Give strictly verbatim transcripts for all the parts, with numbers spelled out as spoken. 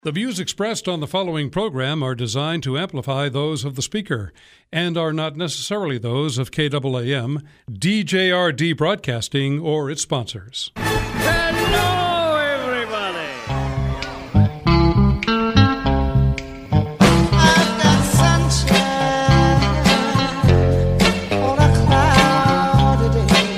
The views expressed on the following program are designed to amplify those of the speaker and are not necessarily those of K A A M, D J R D Broadcasting, or its sponsors. Hello, everybody! I've got sunshine on a cloudy day.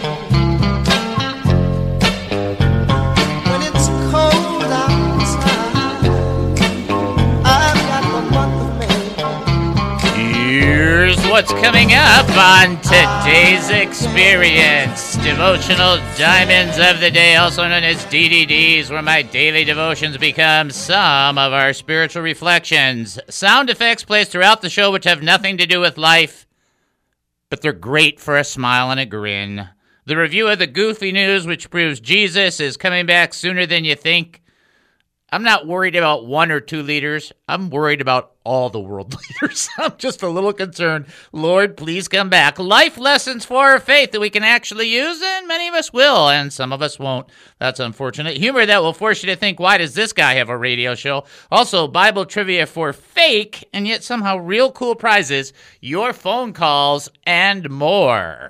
When it's cold outside, I've got the month of May. Here's what's coming up on today's experience. Devotional Diamonds of the Day, also known as D D Ds, where my daily devotions become some of our spiritual reflections. Sound effects placed throughout the show which have nothing to do with life, but they're great for a smile and a grin. The review of the goofy news, which proves Jesus is coming back sooner than you think. I'm not worried about one or two leaders. I'm worried about all the world leaders. I'm just a little concerned. Lord, please come back. Life lessons for our faith that we can actually use, and many of us will, and some of us won't. That's unfortunate. Humor that will force you to think, why does this guy have a radio show? Also, Bible trivia for fake, and yet somehow real cool prizes, your phone calls, and more.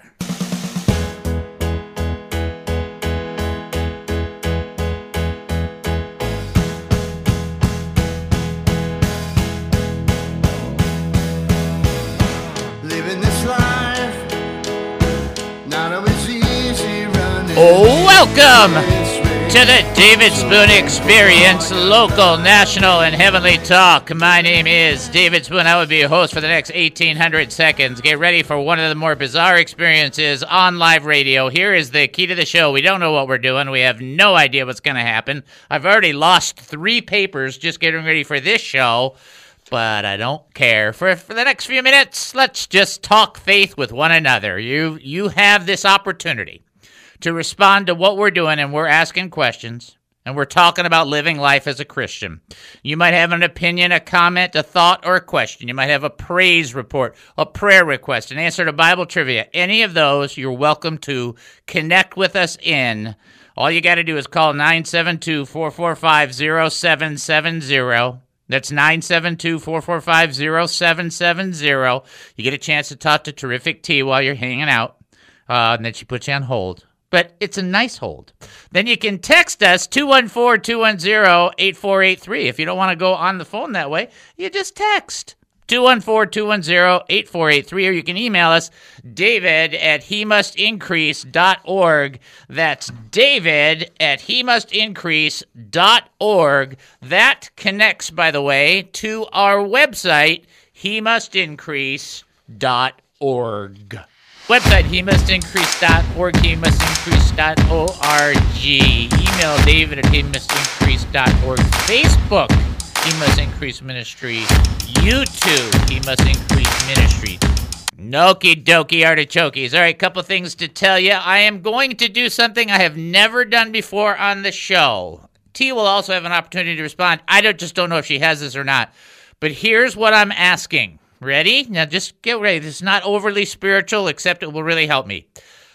Oh, welcome to the David Spoon Experience, local, national, and heavenly talk. My name is David Spoon. I will be your host for the next eighteen hundred seconds. Get ready for one of the more bizarre experiences on live radio. Here is the key to the show. We don't know what we're doing. We have no idea what's going to happen. I've already lost three papers just getting ready for this show, but I don't care. For, for the next few minutes, let's just talk faith with one another. You, you have this opportunity to respond to what we're doing, and we're asking questions, and we're talking about living life as a Christian. You might have an opinion, a comment, a thought, or a question. You might have a praise report, a prayer request, an answer to Bible trivia. Any of those, you're welcome to connect with us in. All you got to do is call nine seven two, four four five, zero seven seven zero. That's nine seven two, four four five, zero seven seven zero. You get a chance to talk to Terrific T while you're hanging out, uh, and then she puts you on hold. But it's a nice hold. Then you can text us, two one four, two one zero, eight four eight three. If you don't want to go on the phone that way, you just text two one four, two one zero, eight four eight three, or you can email us, david at he must increase dot org. That's david at he must increase dot org. That connects, by the way, to our website, he must increase dot org. Website, he must increase dot org, he must increase dot org. Email David at he must increase dot org. Facebook, He Must Increase Ministry. YouTube, He Must Increase Ministry. Okie dokie artichokes. All right, couple things to tell you. I am going to do something I have never done before on the show. T will also have an opportunity to respond. I don't, just don't know if she has this or not. But here's what I'm asking. Ready? Now just get ready. This is not overly spiritual, except it will really help me.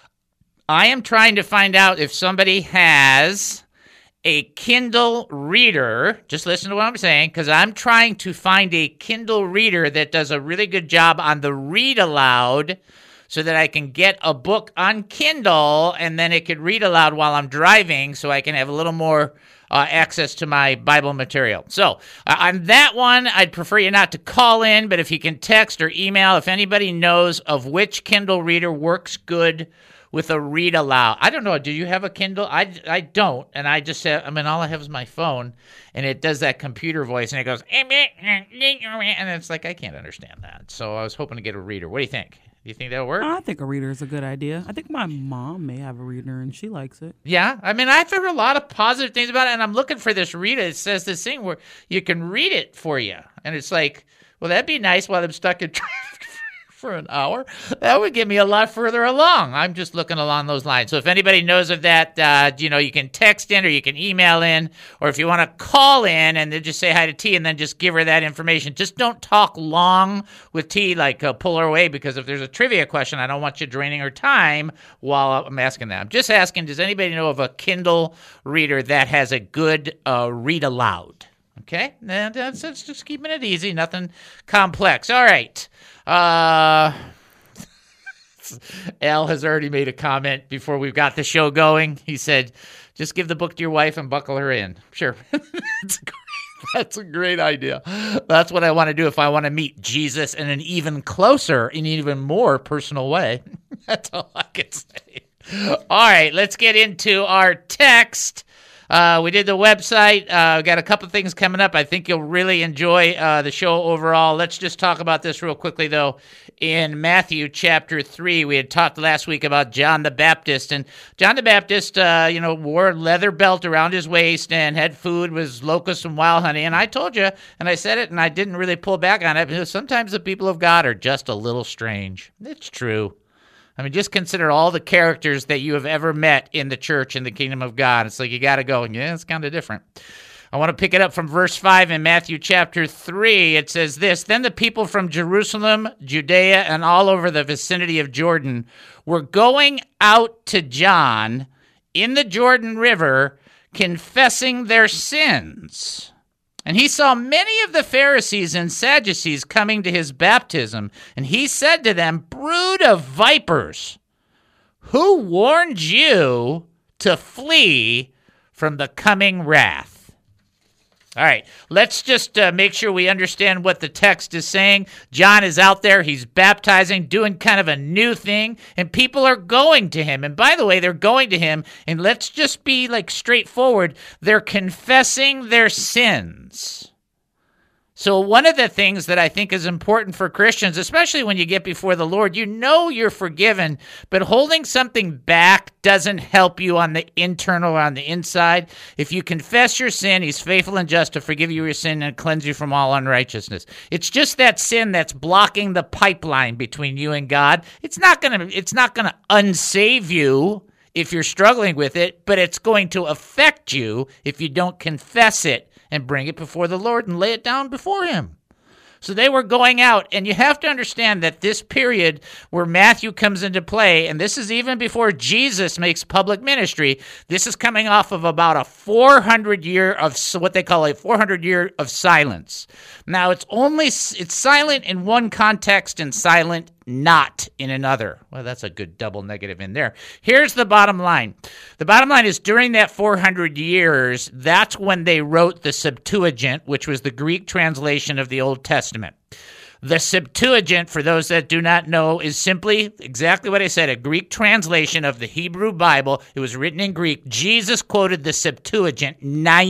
I am trying to find out if somebody has a Kindle reader. Just listen to what I'm saying, because I'm trying to find a Kindle reader that does a really good job on the read aloud so that I can get a book on Kindle and then it could read aloud while I'm driving so I can have a little more Uh, access to my Bible material. So uh, on that one, I'd prefer you not to call in, but if you can text or email, if anybody knows of which Kindle reader works good with a read aloud. I don't know. Do you have a Kindle? I, I don't. And I just have, I mean, all I have is my phone and it does that computer voice and it goes, and it's like, I can't understand that. So I was hoping to get a reader. What do you think? Do you think that'll work? I think a reader is a good idea. I think my mom may have a reader and she likes it. Yeah. I mean, I've heard a lot of positive things about it, and I'm looking for this reader. It says this thing where you can read it for you. And it's like, well, that'd be nice while I'm stuck in traffic for an hour. That would get me a lot further along. I'm just looking along those lines. So if anybody knows of that, uh, you know, you can text in or you can email in, or if you want to call in and then just say hi to T and then just give her that information. Just don't talk long with T, like uh, pull her away, because if there's a trivia question, I don't want you draining her time while I'm asking that. I'm just asking, does anybody know of a Kindle reader that has a good uh, read aloud? Okay? And that's, that's just keeping it easy, nothing complex. All right. Uh, Al has already made a comment before we've got the show going. He said, just give the book to your wife and buckle her in. Sure. That's great. That's a great idea. That's what I want to do if I want to meet Jesus in an even closer and even more personal way. That's all I can say. All right, let's get into our text. Uh, we did the website. Uh, got a couple things coming up. I think you'll really enjoy uh, the show overall. Let's just talk about this real quickly, though. In Matthew chapter three, we had talked last week about John the Baptist. And John the Baptist, uh, you know, wore a leather belt around his waist and had food, was locusts and wild honey. And I told you, and I said it, and I didn't really pull back on it, because sometimes the people of God are just a little strange. It's true. I mean, just consider all the characters that you have ever met in the church in the kingdom of God. It's like you got to go, yeah, it's kind of different. I want to pick it up from verse five in Matthew chapter three. It says this, Then the people from Jerusalem, Judea, and all over the vicinity of Jordan were going out to John in the Jordan River, confessing their sins. And he saw many of the Pharisees and Sadducees coming to his baptism, and he said to them, Brood of vipers, who warned you to flee from the coming wrath? All right, let's just uh, make sure we understand what the text is saying. John is out there. He's baptizing, doing kind of a new thing, and people are going to him. And by the way, they're going to him, and let's just be like straightforward. They're confessing their sins. So one of the things that I think is important for Christians, especially when you get before the Lord, you know you're forgiven, but holding something back doesn't help you on the internal or on the inside. If you confess your sin, he's faithful and just to forgive you your sin and cleanse you from all unrighteousness. It's just that sin that's blocking the pipeline between you and God. It's not gonna, it's not gonna unsave you if you're struggling with it, but it's going to affect you if you don't confess it and bring it before the Lord and lay it down before him. So they were going out, and you have to understand that this period where Matthew comes into play, and this is even before Jesus makes public ministry, this is coming off of about a four hundred year of what they call a four hundred year of silence. Now, it's only, it's silent in one context and silent not in another. Well, that's a good double negative in there. Here's the bottom line. The bottom line is during that four hundred years, that's when they wrote the Septuagint, which was the Greek translation of the Old Testament. The Septuagint, for those that do not know, is simply exactly what I said, a Greek translation of the Hebrew Bible. It was written in Greek. Jesus quoted the Septuagint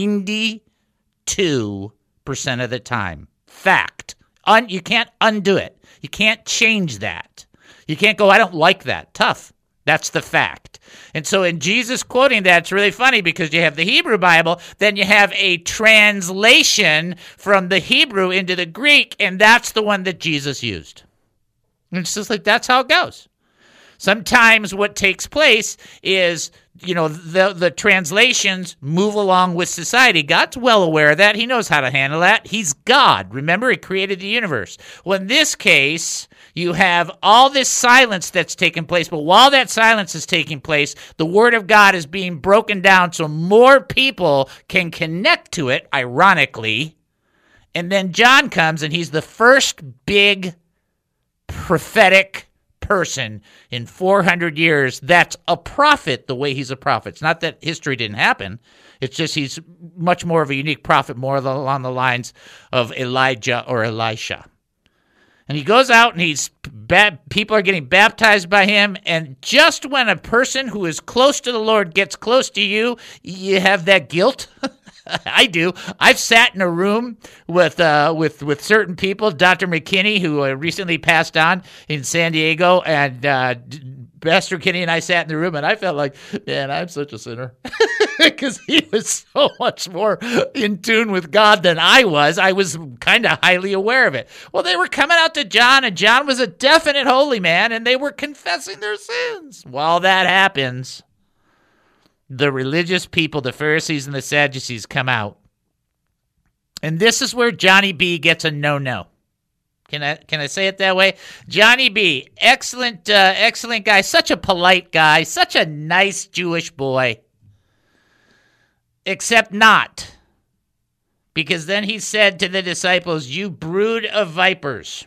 ninety-two percent of the time. Fact. Un- you can't undo it. You can't change that. You can't go, I don't like that. Tough. That's the fact. And so in Jesus quoting that, it's really funny because you have the Hebrew Bible, then you have a translation from the Hebrew into the Greek, and that's the one that Jesus used. And it's just like, that's how it goes. Sometimes what takes place is, you know, the the translations move along with society. God's well aware of that. He knows how to handle that. He's God. Remember, he created the universe. Well, in this case, you have all this silence that's taking place, but while that silence is taking place, the word of God is being broken down so more people can connect to it, ironically. And then John comes, and he's the first big prophetic person in four hundred years that's a prophet the way he's a prophet. It's not that history didn't happen. It's just he's much more of a unique prophet, more along the lines of Elijah or Elisha. And he goes out and he's ba- people are getting baptized by him. And just when a person who is close to the Lord gets close to you, you have that guilt. I do. I've sat in a room with uh, with with certain people. Doctor McKinney, who uh, recently passed on in San Diego, and uh, Pastor McKinney and I sat in the room, and I felt like, man, I'm such a sinner. Because he was so much more in tune with God than I was. I was kind of highly aware of it. Well, they were coming out to John, and John was a definite holy man, and they were confessing their sins. While that happens, the religious people, the Pharisees and the Sadducees, come out. And this is where Johnny B gets a no-no. Can I can I say it that way? Johnny B, excellent, uh, excellent guy, such a polite guy, such a nice Jewish boy. Except not. because then he said to the disciples, "You brood of vipers."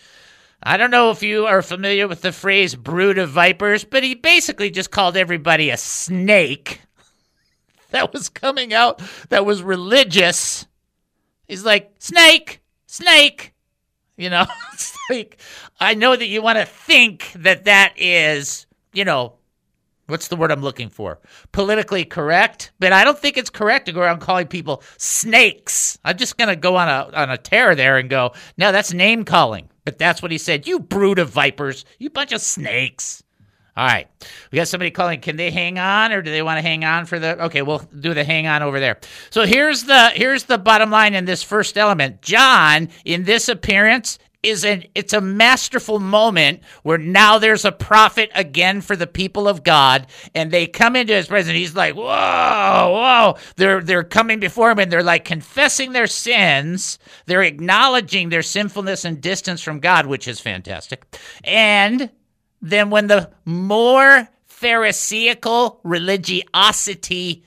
I don't know if you are familiar with the phrase brood of vipers, but he basically just called everybody a snake that was coming out, that was religious. He's like, snake, snake. You know, it's like, I know that you want to think that that is, you know, what's the word I'm looking for? Politically correct, but I don't think it's correct to go around calling people snakes. I'm just going to go on a on a tear there and go, no, that's name calling. But that's what he said. You brood of vipers, you bunch of snakes. All right. We got somebody calling. Can they hang on, or do they want to hang on for the? Okay, we'll do the hang on over there. So here's the here's the bottom line in this first element. John, in this appearance, is an it's a masterful moment where now there's a prophet again for the people of God, and they come into his presence. He's like, whoa, whoa. They're they're coming before him, and they're like confessing their sins. They're acknowledging their sinfulness and distance from God, which is fantastic. And then when the more Pharisaical religiosity,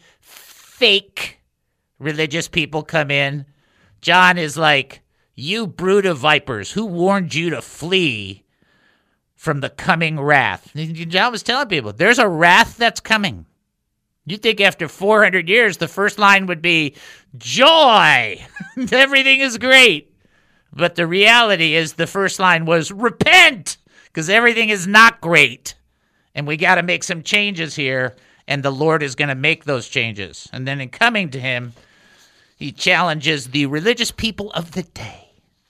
fake religious people come in, John is like, you brood of vipers, who warned you to flee from the coming wrath? John was telling people, there's a wrath that's coming. You think after four hundred years, the first line would be, joy, everything is great. But the reality is the first line was, repent, because everything is not great. And we got to make some changes here, and the Lord is going to make those changes. And then in coming to him, he challenges the religious people of the day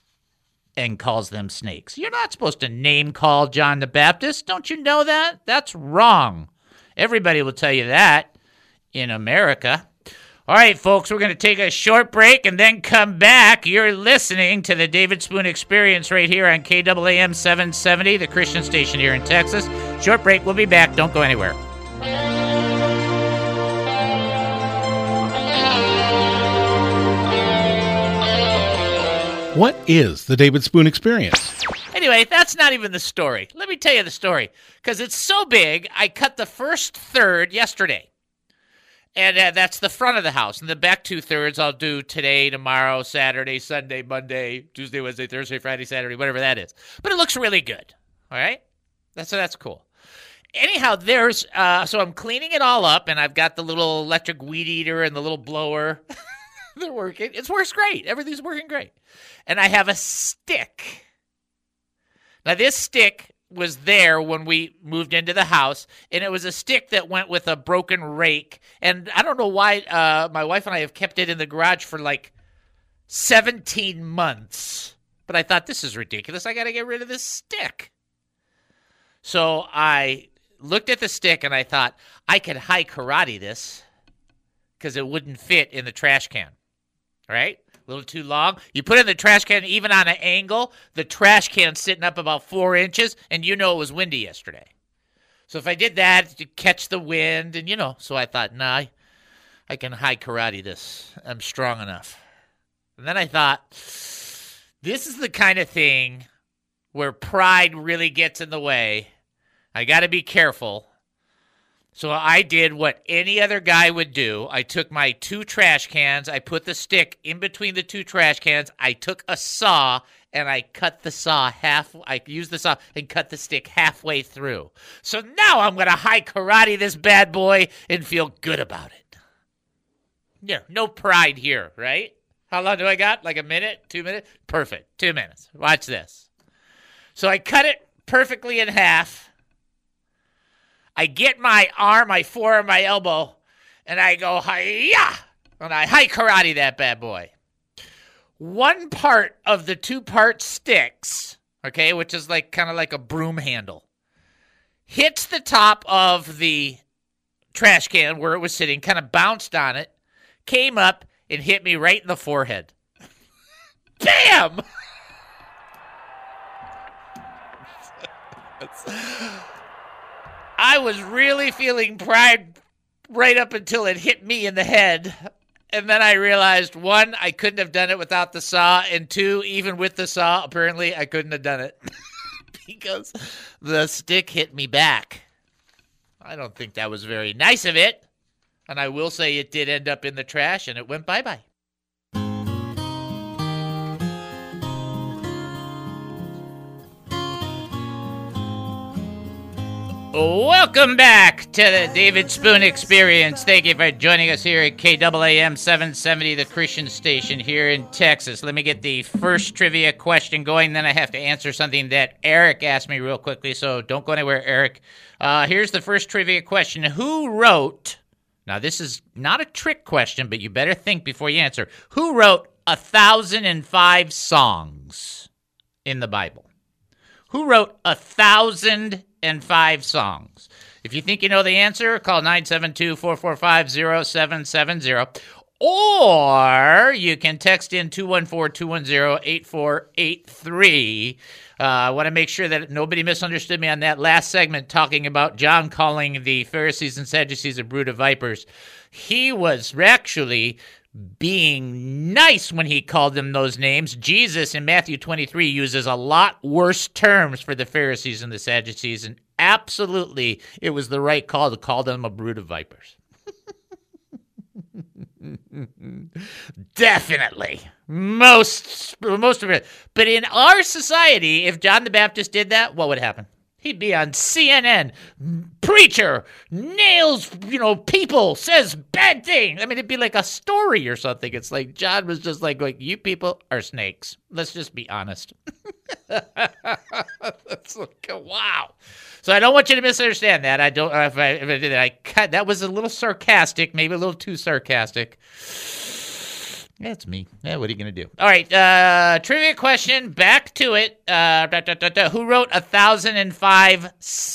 and calls them snakes. You're not supposed to name call John the Baptist. Don't you know that? That's wrong. Everybody will tell you that in America. All right, folks, we're going to take a short break and then come back. You're listening to the David Spoon Experience right here on K A A M seven seventy, the Christian station here in Texas. Short break. We'll be back. Don't go anywhere. What is the David Spoon Experience? Anyway, that's not even the story. Let me tell you the story, because it's so big, I cut the first third yesterday. And uh, that's the front of the house. And the back two-thirds I'll do today, tomorrow, Saturday, Sunday, Monday, Tuesday, Wednesday, Thursday, Friday, Saturday, whatever that is. But it looks really good, all right? That's, so that's cool. Anyhow, there's, uh, so I'm cleaning it all up, and I've got the little electric weed eater and the little blower. They're working. It works great. Everything's working great. And I have a stick. Now, this stick was there when we moved into the house, and it was a stick that went with a broken rake. And I don't know why uh, my wife and I have kept it in the garage for like seventeen months. But I thought, this is ridiculous. I got to get rid of this stick. So I looked at the stick, and I thought, I could high karate this because it wouldn't fit in the trash can. Right? A little too long. You put it in the trash can, even on an angle, the trash can's sitting up about four inches, and you know it was windy yesterday. So if I did that, to catch the wind, and you know, so I thought, nah, I, I can high karate this. I'm strong enough. And then I thought, this is the kind of thing where pride really gets in the way. I got to be careful. So I did what any other guy would do. I took my two trash cans. I put the stick in between the two trash cans. I took a saw, and I cut the saw half. I used the saw and cut the stick halfway through. So now I'm going to high karate this bad boy and feel good about it. Yeah, no pride here, right? How long do I got? Like a minute? Two minutes? Perfect. Two minutes. Watch this. So I cut it perfectly in half. I get my arm, my forearm, my elbow, and I go, hi-ya! And I high karate that bad boy. One part of the two-part sticks, okay, which is like kind of like a broom handle, hits the top of the trash can where it was sitting, kind of bounced on it, came up, and hit me right in the forehead. Bam! I was really feeling pride right up until it hit me in the head. And then I realized, one, I couldn't have done it without the saw. And two, even with the saw, apparently I couldn't have done it because the stick hit me back. I don't think that was very nice of it. And I will say it did end up in the trash and it went bye-bye. Welcome back to the David Spoon Experience. Thank you for joining us here at K A A M seven seventy, the Christian station here in Texas. Let me get the first trivia question going, then I have to answer something that Eric asked me real quickly, so don't go anywhere, Eric. Uh, here's the first trivia question. Who wrote, now this is not a trick question, but you better think before you answer. Who wrote one thousand five songs in the Bible? Who wrote one thousand five songs? If you think you know the answer, call nine seven two, four four five, zero seven seven zero. Or you can text in two one four, two one zero, eight four eight three. Uh, I want to make sure that nobody misunderstood me on that last segment talking about John calling the Pharisees and Sadducees a brood of vipers. He was actually being nice when he called them those names. Jesus in Matthew twenty-three uses a lot worse terms for the Pharisees and the Sadducees, and absolutely it was the right call to call them a brood of vipers. Definitely. Most, most of it. But in our society, if John the Baptist did that, what would happen? He'd be on C N N. Preacher nails, you know, people, says bad things. I mean, it'd be like a story or something. It's like John was just like, like you people are snakes. Let's just be honest. That's like, wow. So I don't want you to misunderstand that. I don't. If I, if I did that, I cut. That was a little sarcastic, maybe a little too sarcastic. That's me. Yeah, what are you going to do? All right, uh, trivia question. Back to it. Uh, da, da, da, da. Who wrote one thousand five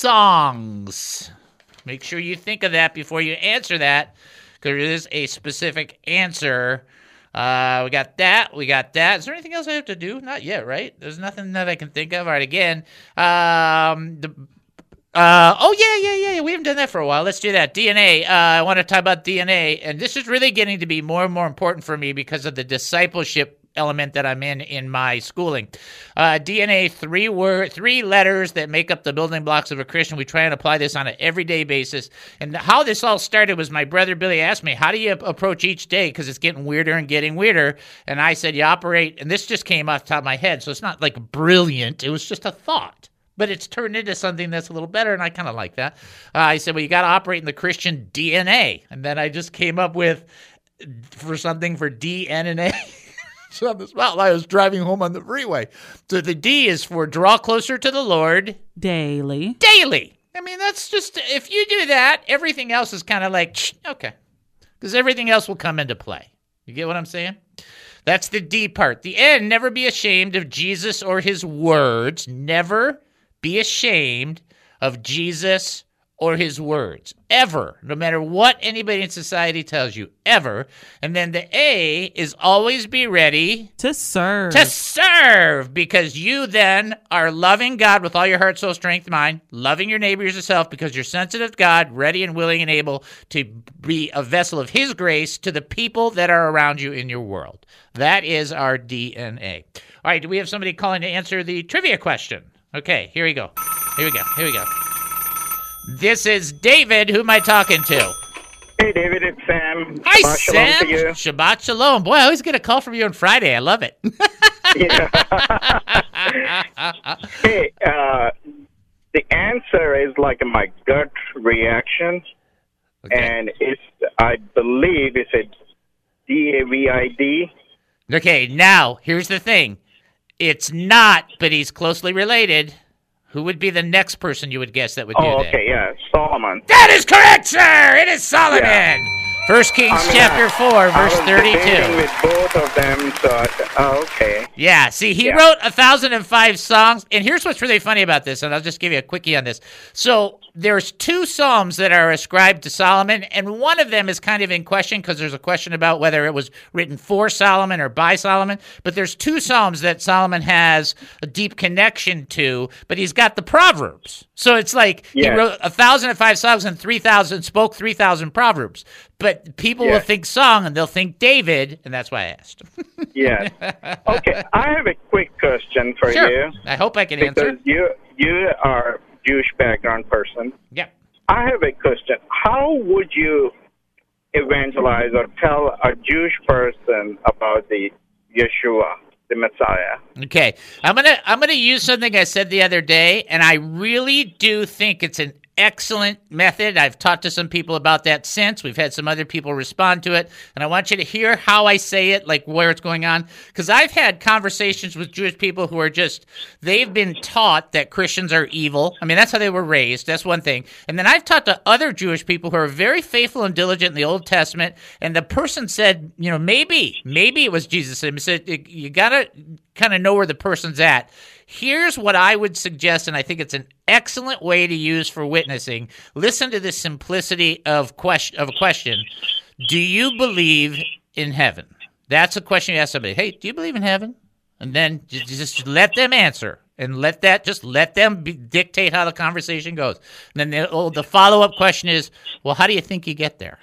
songs? Make sure you think of that before you answer that, because there is a specific answer. Uh, we got that. We got that. Is there anything else I have to do? Not yet, right? There's nothing that I can think of. All right, again. Um, the... Uh, oh, yeah, yeah, yeah, yeah. We haven't done that for a while. Let's do that. D N A. Uh, I want to talk about D N A. And this is really getting to be more and more important for me because of the discipleship element that I'm in in my schooling. Uh, D N A, three word, three letters that make up the building blocks of a Christian. We try and apply this on an everyday basis. And how this all started was my brother Billy asked me, how do you approach each day? Because it's getting weirder and getting weirder. And I said, you operate, and this just came off the top of my head, so it's not like brilliant. It was just a thought. But it's turned into something that's a little better, and I kind of like that. Uh, I said, well, you got to operate in the Christian D N A. And then I just came up with for something for D N A. So on the spot, I was driving home on the freeway. So the D is for draw closer to the Lord. Daily. Daily. I mean, that's just, if you do that, everything else is kind of like, okay. Because everything else will come into play. You get what I'm saying? That's the D part. The N, never be ashamed of Jesus or his words. Never be ashamed of Jesus or his words. Ever. No matter what anybody in society tells you. Ever. And then the A is always be ready. To serve. To serve. Because you then are loving God with all your heart, soul, strength, mind. Loving your neighbor as yourself because you're sensitive to God, ready and willing and able to be a vessel of his grace to the people that are around you in your world. That is our D N A. All right. Do we have somebody calling to answer the trivia question? Okay, here we go. Here we go. Here we go. This is David. Who am I talking to? Hey, David, it's Sam. Hi, Shabbat Sam. Shalom to you. Shabbat shalom. Boy, I always get a call from you on Friday. I love it. Hey, uh, the answer is like my gut reaction, Okay. and it's, I believe it's a D A V I D. Okay, now, here's the thing. It's not, but he's closely related. Who would be the next person you would guess that would do Oh, that? okay, yeah, Solomon. That is correct, sir. It is Solomon. Yeah. First Kings I mean, chapter four, I verse was debating thirty-two. with both of them, so I thought, oh, okay. Yeah, see, he Yeah. wrote one thousand five songs, and here's what's really funny about this, and I'll just give you a quickie on this. So there's two psalms that are ascribed to Solomon, and one of them is kind of in question because there's a question about whether it was written for Solomon or by Solomon, but there's two psalms that Solomon has a deep connection to, but he's got the Proverbs. So it's like Yes. he wrote one thousand five songs and three thousand, spoke three thousand Proverbs, but people will Yes. think song and they'll think David, and that's why I asked. Yes. Okay, I have a quick question for Sure. you. I hope I can Because answer. you you are Jewish background person. Yeah. I have a question. How would you evangelize or tell a Jewish person about the Yeshua, the Messiah? Okay. I'm gonna I'm gonna use something I said the other day, and I really do think it's an excellent method. I've talked to some people about that since. We've had some other people respond to it. And I want you to hear how I say it, like where it's going on. Because I've had conversations with Jewish people who are just, they've been taught that Christians are evil. I mean, that's how they were raised. That's one thing. And then I've talked to other Jewish people who are very faithful and diligent in the Old Testament. And the person said, you know, maybe, maybe it was Jesus. And he said, you got to kind of know where the person's at. Here's what I would suggest, and I think it's an excellent way to use for witnessing. Listen to the simplicity of question of a question. Do you believe in heaven? That's a question you ask somebody. Hey, do you believe in heaven? And then just, just let them answer, and let that just let them be, dictate how the conversation goes. And then the, oh, the follow-up question is, well, how do you think you get there?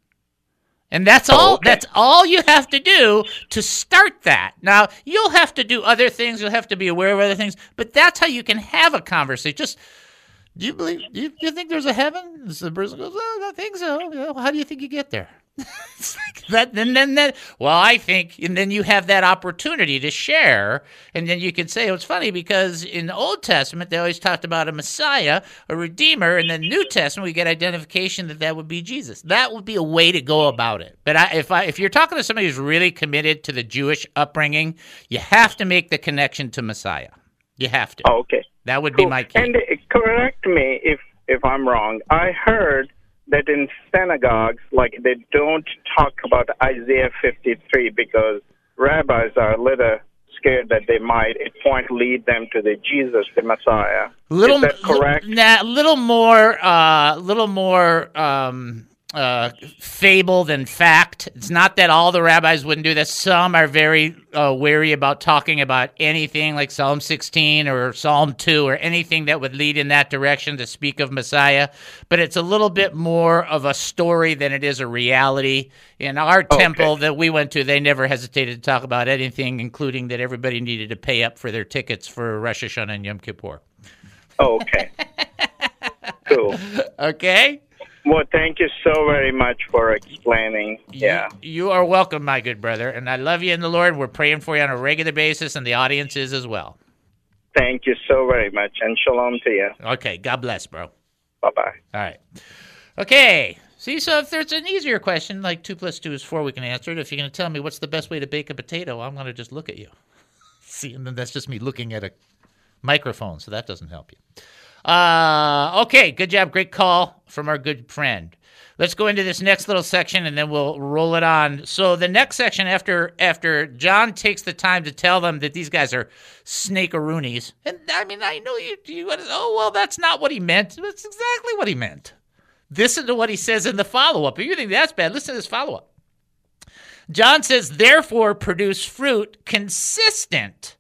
And that's all. Oh, okay. That's all you have to do to start that. Now, you'll have to do other things. You'll have to be aware of other things. But that's how you can have a conversation. Just, do you believe? Do you, do you think there's a heaven? The person goes, "Oh, I think so." You know, how do you think you get there? It's like that, and then that. Well, I think, and then you have that opportunity to share, and then you can say, oh, it's funny because in the Old Testament they always talked about a Messiah, a Redeemer, and in the New Testament we get identification that that would be Jesus. That would be a way to go about it. But I, if I, if you're talking to somebody who's really committed to the Jewish upbringing, you have to make the connection to Messiah. You have to. Oh, okay. That would Cool. be my key. And uh, correct me if if I'm wrong. I heard that in synagogues, like, they don't talk about Isaiah fifty-three because rabbis are a little scared that they might, at point, lead them to the Jesus, the Messiah. Little, Is that correct? L- nah, little more, uh, little more um, uh, fable than fact. It's not that all the rabbis wouldn't do this. Some are very uh, wary about talking about anything like Psalm sixteen or Psalm two or anything that would lead in that direction to speak of Messiah. But it's a little bit more of a story than it is a reality. In our Okay. temple that we went to, they never hesitated to talk about anything, including that everybody needed to pay up for their tickets for Rosh Hashanah and Yom Kippur. Okay. Cool. Okay? Well, thank you so very much for explaining. Yeah. You, you are welcome, my good brother. And I love you in the Lord. We're praying for you on a regular basis, and the audience is as well. Thank you so very much, and shalom to you. Okay. God bless, bro. Bye-bye. All right. Okay. See, so if there's an easier question, like two plus two is four, we can answer it. If you're going to tell me what's the best way to bake a potato, I'm going to just look at you. See, and then that's just me looking at a microphone, so that doesn't help you. Uh, okay, good job. Great call from our good friend. Let's go into this next little section, and then we'll roll it on. So the next section, after after John takes the time to tell them that these guys are snake-a-roonies, and I mean, I know you, you, oh, well, that's not what he meant. That's exactly what he meant. Listen to what he says in the follow-up. If you think that's bad, listen to this follow-up. John says, therefore, produce fruit consistent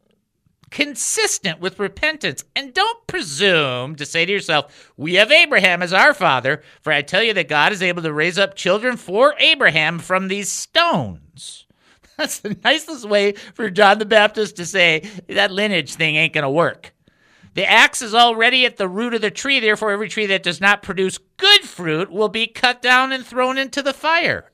consistent with repentance. And don't presume to say to yourself, we have Abraham as our father, for I tell you that God is able to raise up children for Abraham from these stones. That's the nicest way for John the Baptist to say that lineage thing ain't going to work. The axe is already at the root of the tree, therefore every tree that does not produce good fruit will be cut down and thrown into the fire.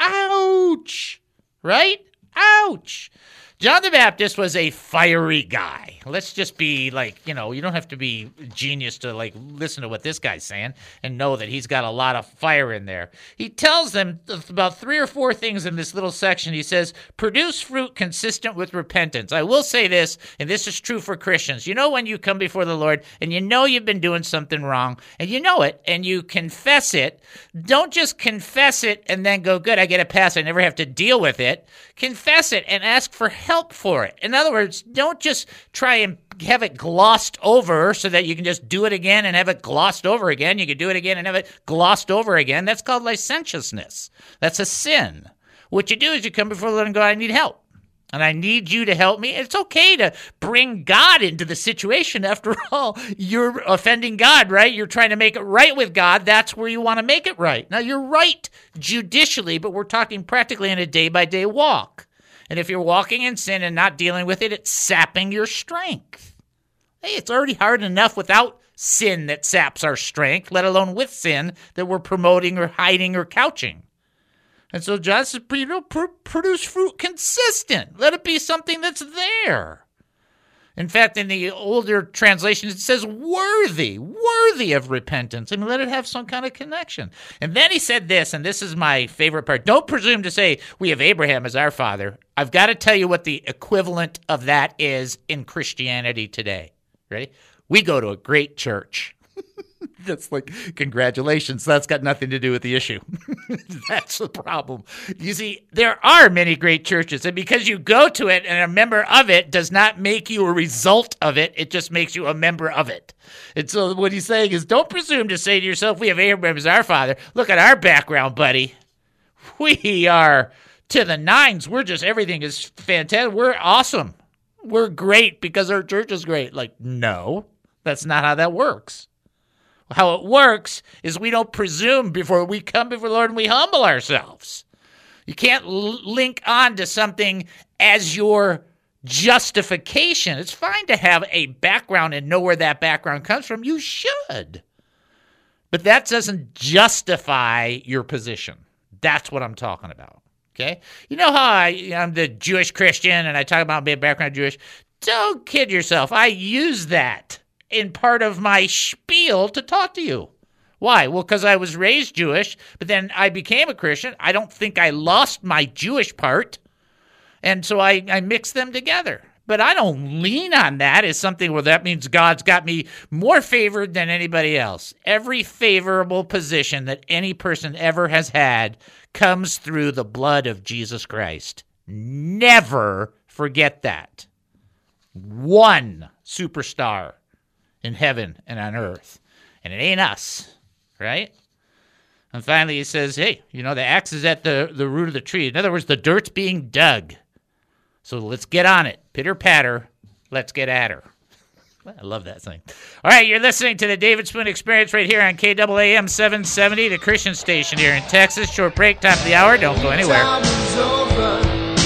Ouch! Right? Ouch! John the Baptist was a fiery guy. Let's just be like, you know, you don't have to be a genius to like listen to what this guy's saying and know that he's got a lot of fire in there. He tells them about three or four things in this little section. He says, produce fruit consistent with repentance. I will say this, and this is true for Christians. You know when you come before the Lord and you know you've been doing something wrong and you know it and you confess it, don't just confess it and then go, good, I get a pass. I never have to deal with it. Confess it and ask for help for it. In other words, don't just try and have it glossed over so that you can just do it again and have it glossed over again. You can do it again and have it glossed over again. That's called licentiousness. That's a sin. What you do is you come before the Lord and go, I need help. And I need you to help me. It's okay to bring God into the situation. After all, you're offending God, right? You're trying to make it right with God. That's where you want to make it right. Now, you're right judicially, but we're talking practically in a day-by-day walk. And if you're walking in sin and not dealing with it, it's sapping your strength. Hey, it's already hard enough without sin that saps our strength, let alone with sin that we're promoting or hiding or couching. And so John says, you know, pr- produce fruit consistent. Let it be something that's there. In fact, in the older translations, it says worthy, worthy of repentance. I mean, let it have some kind of connection. And then he said this, and this is my favorite part. Don't presume to say we have Abraham as our father. I've got to tell you what the equivalent of that is in Christianity today. Ready? We go to a great church. That's like, congratulations. That's got nothing to do with the issue. That's the problem. You see, there are many great churches, and because you go to it and a member of it does not make you a result of it, it just makes you a member of it. And so what he's saying is, don't presume to say to yourself, we have Abraham as our father. Look at our background, buddy. We are to the nines. We're just, everything is fantastic. We're awesome. We're great because our church is great. Like, no, that's not how that works. How it works is we don't presume before we come before the Lord and we humble ourselves. You can't l- link on to something as your justification. It's fine to have a background and know where that background comes from. You should. But that doesn't justify your position. That's what I'm talking about. Okay? You know how I, I'm the Jewish Christian and I talk about being background Jewish? Don't kid yourself. I use that in part of my spiel to talk to you. Why? Well, because I was raised Jewish, but then I became a Christian. I don't think I lost my Jewish part, and so I, I mixed them together. But I don't lean on that as something where that means God's got me more favored than anybody else. Every favorable position that any person ever has had comes through the blood of Jesus Christ. Never forget that. One superstar in heaven and on earth. And it ain't us, right? And finally he says, hey, you know, the axe is at the, the root of the tree. In other words, the dirt's being dug. So let's get on it. Pitter patter, let's get at her. I love that thing. All right, you're listening to the David Spoon Experience right here on K A A M seven seventy, the Christian station here in Texas. Short break, top of the hour. Don't go anywhere. Time is over,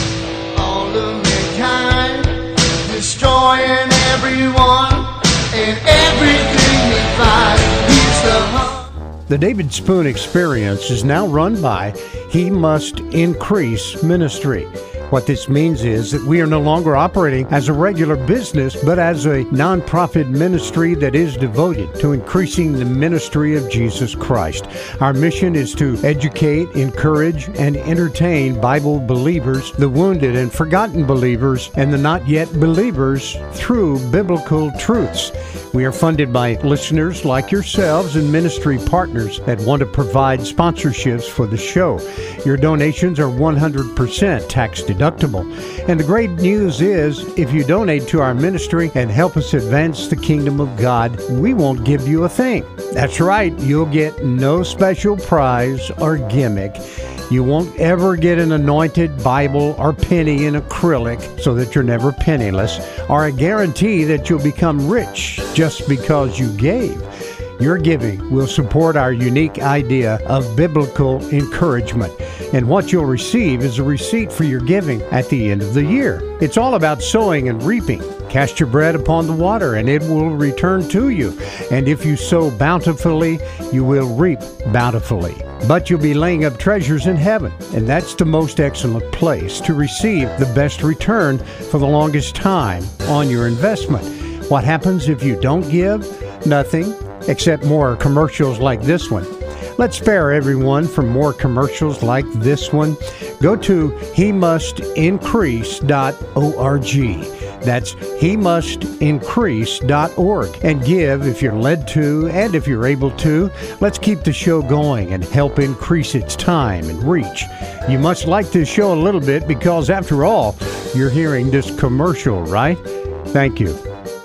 all of mankind, destroying everyone and everything we find. He's the heart. The David Spoon Experience is now run by He Must Increase Ministry. What this means is that we are no longer operating as a regular business, but as a nonprofit ministry that is devoted to increasing the ministry of Jesus Christ. Our mission is to educate, encourage, and entertain Bible believers, the wounded and forgotten believers, and the not yet believers through biblical truths. We are funded by listeners like yourselves and ministry partners that want to provide sponsorships for the show. Your donations are one hundred percent tax deductible. And the great news is, if you donate to our ministry and help us advance the kingdom of God, we won't give you a thing. That's right, you'll get no special prize or gimmick. You won't ever get an anointed Bible or penny in acrylic so that you're never penniless, or a guarantee that you'll become rich just because you gave. Your giving will support our unique idea of biblical encouragement. And what you'll receive is a receipt for your giving at the end of the year. It's all about sowing and reaping. Cast your bread upon the water, and it will return to you. And if you sow bountifully, you will reap bountifully. But you'll be laying up treasures in heaven, and that's the most excellent place to receive the best return for the longest time on your investment. What happens if you don't give? Nothing, except more commercials like this one. Let's spare everyone from more commercials like this one. Go to he must increase dot org. That's he must increase dot org. And give if you're led to and if you're able to. Let's keep the show going and help increase its time and reach. You must like this show a little bit because, after all, you're hearing this commercial, right? Thank you.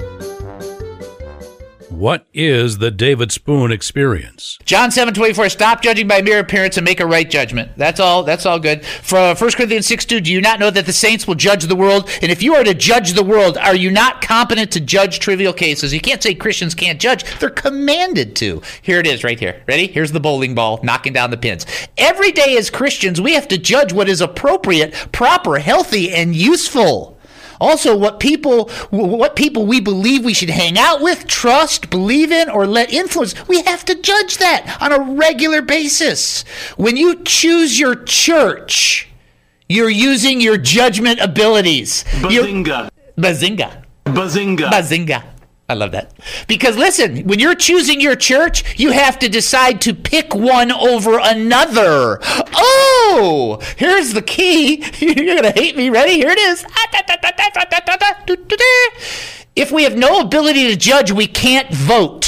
What is the David Spoon Experience? John seven twenty-four, stop judging by mere appearance and make a right judgment. That's all That's all good. For First Corinthians six two, do you not know that the saints will judge the world? And if you are to judge the world, are you not competent to judge trivial cases? You can't say Christians can't judge. They're commanded to. Here it is right here. Ready? Here's the bowling ball knocking down the pins. Every day as Christians, we have to judge what is appropriate, proper, healthy, and useful. Also, what people what people we believe we should hang out with, trust, believe in, or let influence, we have to judge that on a regular basis. When you choose your church, you're using your judgment abilities. Bazinga. You're, bazinga. Bazinga. Bazinga. I love that. Because listen, when you're choosing your church, you have to decide to pick one over another. Oh, here's the key. You're going to hate me. Ready? Here it is. If we have no ability to judge, we can't vote.